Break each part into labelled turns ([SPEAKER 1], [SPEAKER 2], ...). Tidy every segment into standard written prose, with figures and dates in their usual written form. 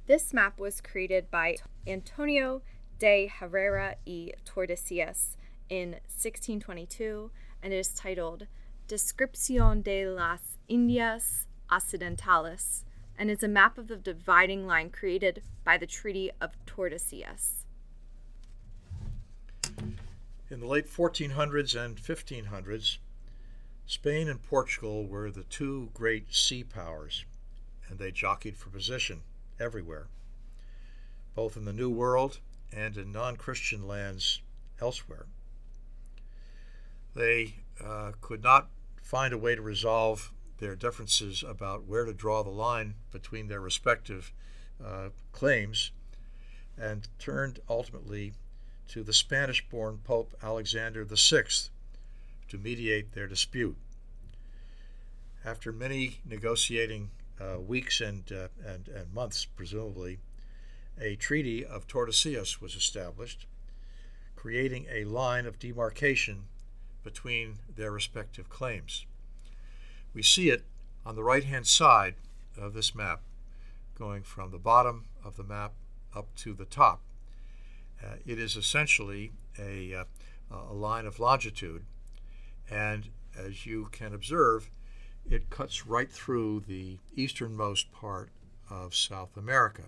[SPEAKER 1] This map was created by Antonio de Herrera y Tordesillas in 1622 and is titled Descripción de las Indias Occidentales and is a map of the dividing line created by the Treaty of Tordesillas.
[SPEAKER 2] In the late 1400s and 1500s, Spain and Portugal were the two great sea powers, and they jockeyed for position everywhere, both in the New World and in non-Christian lands elsewhere. They could not find a way to resolve their differences about where to draw the line between their respective claims, and turned ultimately to the Spanish-born Pope Alexander VI to mediate their dispute. After many negotiating weeks and months, presumably, a Treaty of Tordesillas was established, creating a line of demarcation between their respective claims. We see it on the right-hand side of this map, going from the bottom of the map up to the top. It is essentially a line of longitude, and as you can observe, it cuts right through the easternmost part of South America.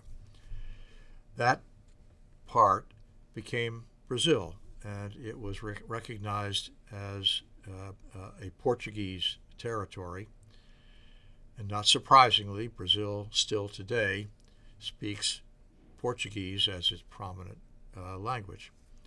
[SPEAKER 2] That part became Brazil, and it was recognized as a Portuguese territory. And not surprisingly, Brazil still today speaks Portuguese as its prominent language.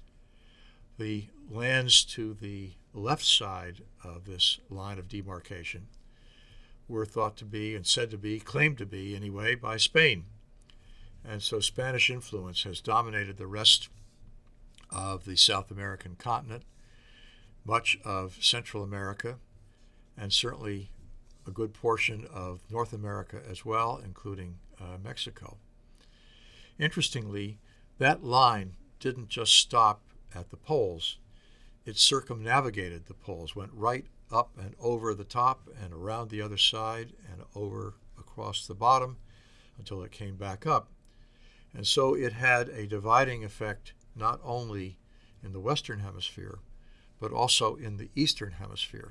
[SPEAKER 2] The lands to the left side of this line of demarcation were thought to be, and said to be, claimed to be anyway, by Spain. And so Spanish influence has dominated the rest of the South American continent, much of Central America, and certainly a good portion of North America as well, including Mexico. Interestingly, that line didn't just stop at the poles. It circumnavigated the poles, went right up and over the top and around the other side and over across the bottom until it came back up. And so it had a dividing effect not only in the Western Hemisphere, but also in the Eastern Hemisphere.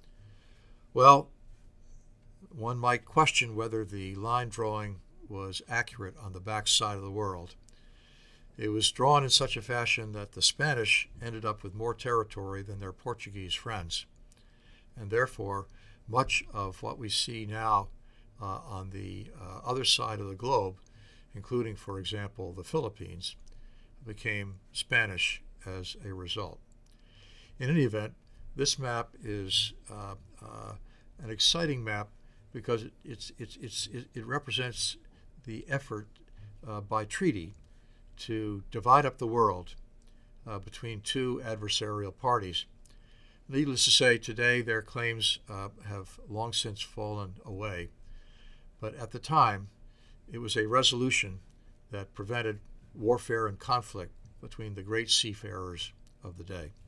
[SPEAKER 2] Well, one might question whether the line drawing was accurate on the back side of the world. It was drawn in such a fashion that the Spanish ended up with more territory than their Portuguese friends, and therefore much of what we see now on the other side of the globe, including, for example, the Philippines, became Spanish as a result. In any event, this map is an exciting map because it represents the effort by treaty to divide up the world between two adversarial parties. Needless to say, today their claims have long since fallen away, but at the time it was a resolution that prevented warfare and conflict between the great seafarers of the day.